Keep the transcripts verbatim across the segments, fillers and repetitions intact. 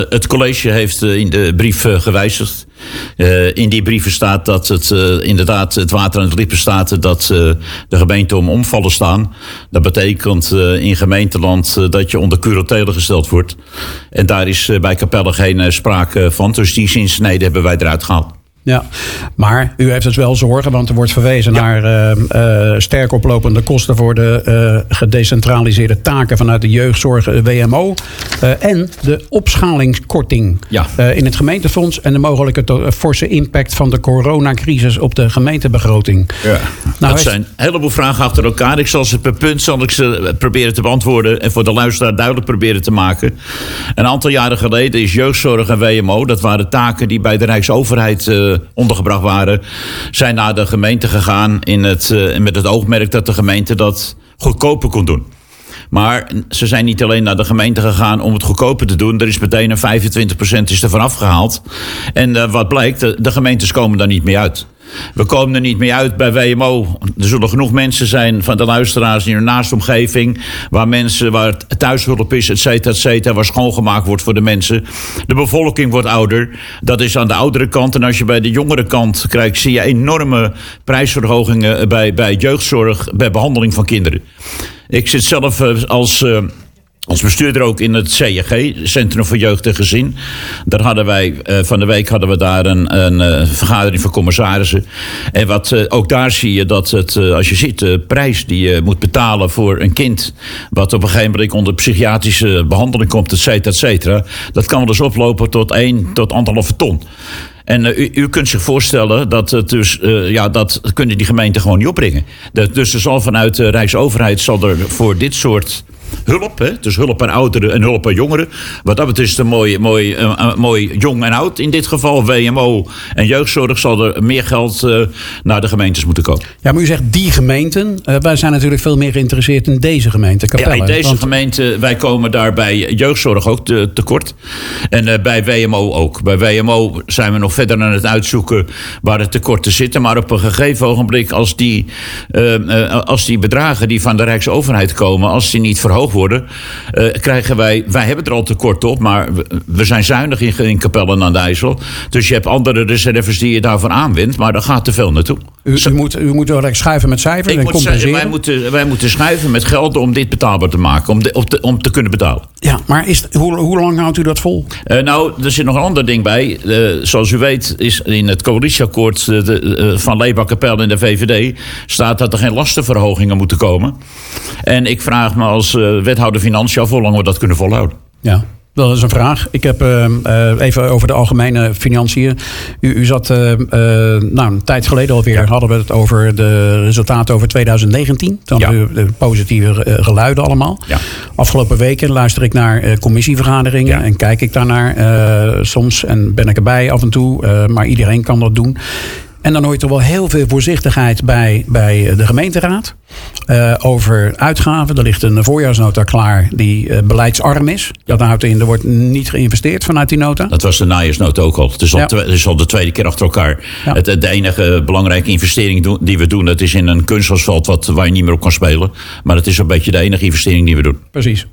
Het college heeft in de brief gewijzigd. Uh, in die brieven staat dat het uh, inderdaad het water aan het lippen staat dat uh, de gemeenten om omvallen staan. Dat betekent uh, in gemeenteland uh, dat je onder curatele gesteld wordt. En daar is uh, bij Capelle geen uh, sprake van. Dus die zinsnede hebben wij eruit gehaald. Ja, maar u heeft dus wel zorgen, want er wordt verwezen ja. naar uh, uh, sterk oplopende kosten voor de uh, gedecentraliseerde taken vanuit de jeugdzorg W M O uh, en de opschalingskorting ja. uh, in het gemeentefonds en de mogelijke to- forse impact van de coronacrisis op de gemeentebegroting. Ja. Nou, dat heeft... zijn een heleboel vragen achter elkaar. Ik zal ze per punt zal ik ze proberen te beantwoorden en voor de luisteraar duidelijk proberen te maken. Een aantal jaren geleden is jeugdzorg en W M O, dat waren taken die bij de Rijksoverheid uh, ondergebracht waren, zijn naar de gemeente gegaan in het, uh, met het oogmerk dat de gemeente dat goedkoper kon doen. Maar ze zijn niet alleen naar de gemeente gegaan om het goedkoper te doen. Er is meteen een vijfentwintig procent is ervan afgehaald. En uh, wat blijkt, de, de gemeentes komen daar niet mee uit. We komen er niet mee uit bij W M O. Er zullen genoeg mensen zijn van de luisteraars in hun naaste omgeving, waar mensen, waar thuishulp is, et cetera, et cetera, waar schoongemaakt wordt voor de mensen. De bevolking wordt ouder. Dat is aan de oudere kant. En als je bij de jongere kant kijkt, zie je enorme prijsverhogingen bij, bij jeugdzorg, bij behandeling van kinderen. Ik zit zelf als... Uh, Als bestuurder ook in het C J G, Centrum voor Jeugd en Gezin. Daar hadden wij, uh, van de week hadden we daar een, een uh, vergadering van commissarissen. En wat, uh, ook daar zie je dat het, uh, als je ziet, de prijs die je moet betalen voor een kind, wat op een gegeven moment onder psychiatrische behandeling komt, et cetera, et cetera, dat kan wel eens oplopen tot één tot anderhalve ton. En uh, u, u kunt zich voorstellen dat het dus, uh, ja, dat kunnen die gemeenten gewoon niet opbrengen. Dat, dus er zal vanuit de Rijksoverheid zal er voor dit soort hulp, hè, dus hulp aan ouderen en hulp aan jongeren. Wat dat betreft is het een mooi, mooi, uh, uh, mooi jong en oud in dit geval. W M O en jeugdzorg zal er meer geld uh, naar de gemeentes moeten komen. Ja, maar u zegt die gemeenten. Uh, wij zijn natuurlijk veel meer geïnteresseerd in deze gemeente, Capelle. Ja, in deze want... gemeente, wij komen daar bij jeugdzorg ook te, tekort. En uh, bij W M O ook. Bij W M O zijn we nog verder aan het uitzoeken waar de tekorten zitten. Maar op een gegeven ogenblik, als die, uh, uh, als die bedragen die van de Rijksoverheid komen, als die niet verhoogd worden, uh, krijgen wij, wij hebben er al tekort op, maar we, we zijn zuinig in, in Capelle aan de IJssel. Dus je hebt andere reserves die je daarvan aanwindt, maar daar gaat te veel naartoe. U, u, moet, u moet wel schuiven met cijfers Ik en moet compenseren. Wij moeten, wij moeten schuiven met geld om dit betaalbaar te maken, om, de, om, te, om te kunnen betalen. Ja, maar is, hoe, hoe lang houdt u dat vol? Uh, nou, er zit nog een ander ding bij. Uh, zoals u weet is in het coalitieakkoord uh, de, uh, van Leba, Capelle en de V V D staat dat er geen lastenverhogingen moeten komen. En ik vraag me als uh, wethouder Financiën af hoe lang we dat kunnen volhouden. Ja. Dat is een vraag. Ik heb uh, uh, even over de algemene financiën. U, u zat uh, uh, nou, een tijd geleden alweer, ja. hadden we het over de resultaten over twintig negentien. Toen ja. hadden we de positieve uh, geluiden allemaal. Ja. Afgelopen weken luister ik naar uh, commissievergaderingen ja. en kijk ik daarnaar uh, soms en ben ik erbij af en toe. Uh, maar iedereen kan dat doen. En dan hoor je toch wel heel veel voorzichtigheid bij, bij de gemeenteraad. Uh, over uitgaven. Er ligt een voorjaarsnota klaar die uh, beleidsarm is. Dat houdt in, er wordt niet geïnvesteerd vanuit die nota. Dat was de najaarsnota ook al. Het is al, ja. twe- het is al de tweede keer achter elkaar. Ja. Het, de enige belangrijke investering do- die we doen, dat is in een kunstasveld wat, waar je niet meer op kan spelen. Maar het is een beetje de enige investering die we doen. Precies.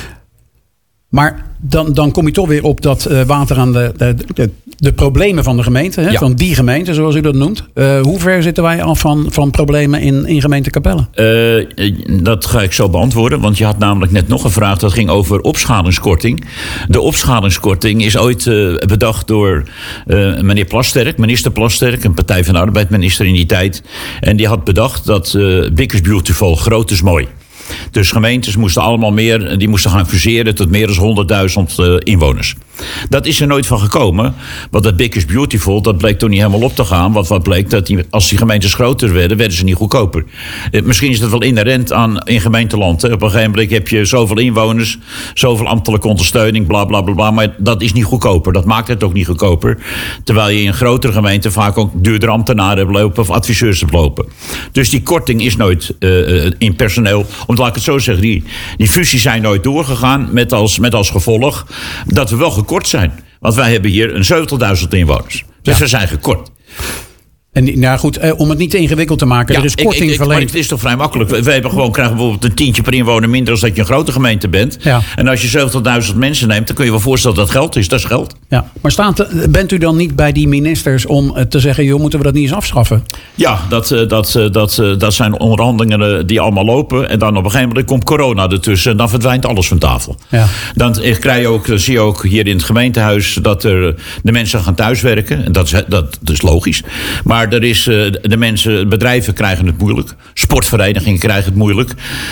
Maar dan, dan kom je toch weer op dat uh, water aan de, de, de, de problemen van de gemeente. Hè? Ja. Van die gemeente, zoals u dat noemt. Uh, hoe ver zitten wij af van, van problemen in, in gemeente Capelle? Uh, dat ga ik zo beantwoorden. Want je had namelijk net nog een vraag. Dat ging over opschalingskorting. De opschalingskorting is ooit uh, bedacht door uh, meneer Plasterk. Minister Plasterk, een Partij van de Arbeid minister in die tijd. En die had bedacht dat uh, big is beautiful, groot is mooi. Dus gemeentes moesten allemaal meer, die moesten gaan fuseren tot meer dan honderdduizend uh, inwoners. Dat is er nooit van gekomen. Want dat big is beautiful, dat bleek toen niet helemaal op te gaan. Want wat bleek, dat die, als die gemeentes groter werden, werden ze niet goedkoper. Eh, misschien is dat wel inherent aan in gemeenteland. Hè. Op een gegeven moment heb je zoveel inwoners, zoveel ambtelijke ondersteuning, bla bla bla bla. Maar dat is niet goedkoper. Dat maakt het ook niet goedkoper. Terwijl je in grotere gemeenten vaak ook duurdere ambtenaren hebt lopen of adviseurs hebt lopen. Dus die korting is nooit uh, in personeel. Om laat ik het zo zeggen, die, die fusies zijn nooit doorgegaan met als, met als gevolg dat we wel gekort zijn. Want wij hebben hier een zeventigduizend inwoners. Dus ja. we zijn gekort. En nou goed, eh, om het niet te ingewikkeld te maken, Ja, er is ik- korting ik, ik, maar verleend. het is toch vrij makkelijk. We, we hebben gewoon, krijgen bijvoorbeeld een tientje per inwoner minder als dat je een grote gemeente bent. Ja. En als je zeventigduizend mensen neemt, dan kun je wel voorstellen dat geld is. Dat is geld. Ja, maar staat, er- bent u dan niet bij die ministers om eh, te zeggen, joh, moeten we dat niet eens afschaffen? Ja, dat, eh, dat, eh, dat, eh, dat zijn onderhandelingen eh, die allemaal lopen. En dan op een gegeven moment komt corona ertussen. En dan verdwijnt alles van tafel. Ja. Dan eh, krijg je ook, dan zie je ook hier in het gemeentehuis dat er, eh, de mensen gaan thuiswerken. En dat is, dat, dat is logisch. Maar er is, eh, de mensen, bedrijven krijgen het moeilijk. Sportverenigingen krijgen het moeilijk.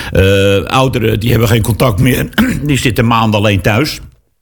Eh, ouderen die hebben geen contact meer. Die zitten maanden alleen thuis.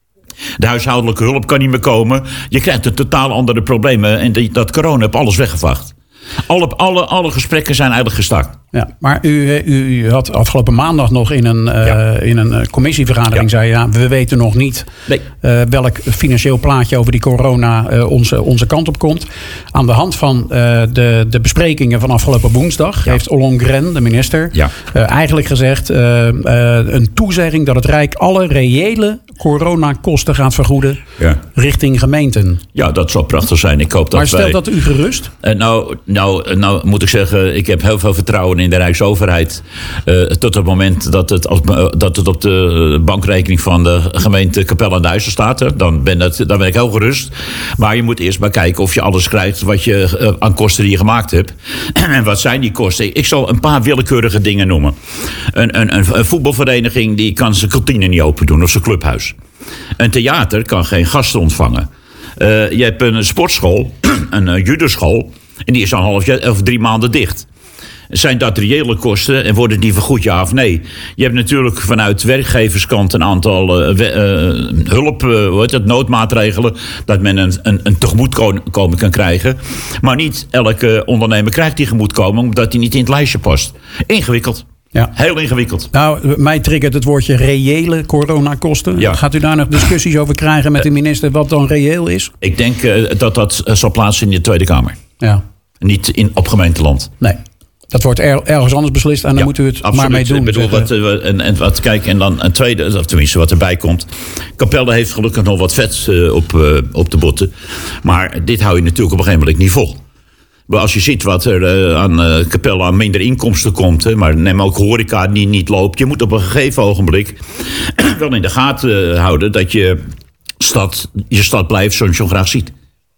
De huishoudelijke hulp kan niet meer komen. Je krijgt een totaal andere problemen. En die, dat corona heeft alles weggevaagd. Alle, alle, alle gesprekken zijn eigenlijk gestart. Ja, maar u, u, u had afgelopen maandag nog in een, uh, Ja. in een uh, commissievergadering Ja. zei, ja, we weten nog niet Nee. uh, welk financieel plaatje over die corona uh, onze, onze kant op komt. Aan de hand van uh, de, de besprekingen van afgelopen woensdag Ja. heeft Ollongren, de minister, Ja. uh, eigenlijk gezegd uh, uh, een toezegging dat het Rijk alle reële coronakosten gaat vergoeden Ja. richting gemeenten. Ja, dat zou prachtig zijn. Ik hoop dat Maar stelt wij... dat u gerust? Uh, nou, nou, nou moet ik zeggen, ik heb heel veel vertrouwen in de Rijksoverheid. Uh, tot het moment dat het, op, uh, dat het op de bankrekening van de gemeente Capelle aan de IJssel staat. Hè, dan, ben het, dan ben ik heel gerust. Maar je moet eerst maar kijken of je alles krijgt wat je uh, aan kosten die je gemaakt hebt. En wat zijn die kosten? Ik zal een paar willekeurige dingen noemen. Een, een, een, een voetbalvereniging die kan zijn kantine niet open doen of zijn clubhuis. Een theater kan geen gasten ontvangen. Uh, je hebt een sportschool, een uh, judoschool. En die is al een half jaar of drie maanden dicht. Zijn dat reële kosten en worden die vergoed, ja of nee? Je hebt natuurlijk vanuit werkgeverskant een aantal uh, we, uh, hulp, uh, hoe heet het, noodmaatregelen. Dat men een, een, een tegemoetkoming kan krijgen. Maar niet elke ondernemer krijgt die tegemoetkoming omdat die niet in het lijstje past. Ingewikkeld. Ja. Heel ingewikkeld. Nou, mij triggert het woordje reële coronakosten. Ja. Gaat u daar nog discussies over krijgen met de minister wat dan reëel is? Ik denk uh, dat dat uh, zal plaatsen in de Tweede Kamer. Ja, Niet in, op gemeenteland. nee. Dat wordt er, ergens anders beslist en dan Ja, moet u het absoluut. maar mee doen. Ik bedoel, wat, uh, en, en wat, kijk, en dan een tweede, of tenminste wat erbij komt. Capelle heeft gelukkig nog wat vet uh, op, uh, op de botten. Maar dit hou je natuurlijk op een gegeven moment niet vol. Maar als je ziet wat er uh, aan uh, Capelle aan minder inkomsten komt, hè, maar neem ook horeca die niet loopt. Je moet op een gegeven ogenblik wel in de gaten uh, houden dat je stad, je stad blijft zoals je zo graag ziet.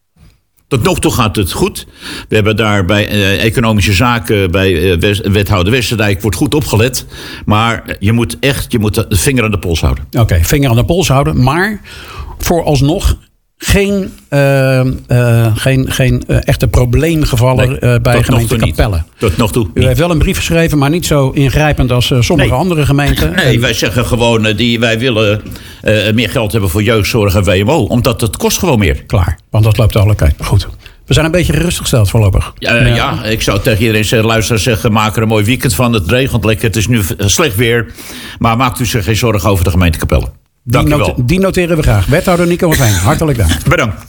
Tot nog toe gaat het goed. We hebben daar bij uh, economische zaken, bij uh, West, wethouder Westerdijk, wordt goed opgelet. Maar je moet echt je moet de vinger aan de pols houden. Oké, okay, vinger aan de pols houden. Maar vooralsnog geen, uh, uh, geen, geen uh, echte probleemgevallen Nee, uh, bij gemeente Capelle. Tot nog toe. U heeft wel een brief geschreven, maar niet zo ingrijpend als uh, sommige Nee. andere gemeenten. Nee, wij zeggen gewoon, uh, die, wij willen uh, meer geld hebben voor jeugdzorg en W M O. Omdat het kost gewoon meer. Klaar, want dat loopt alle kijk. Goed. We zijn een beetje gerustgesteld voorlopig. Ja, uh, ja. ja, ik zou tegen iedereen zeggen, luister, zeggen, maak er een mooi weekend van. Het regent lekker, het is nu slecht weer. Maar maakt u zich geen zorgen over de gemeente Capelle. Dank u wel. Die noteren we graag. Wethouder Nico van Veen, hartelijk dank. Bedankt.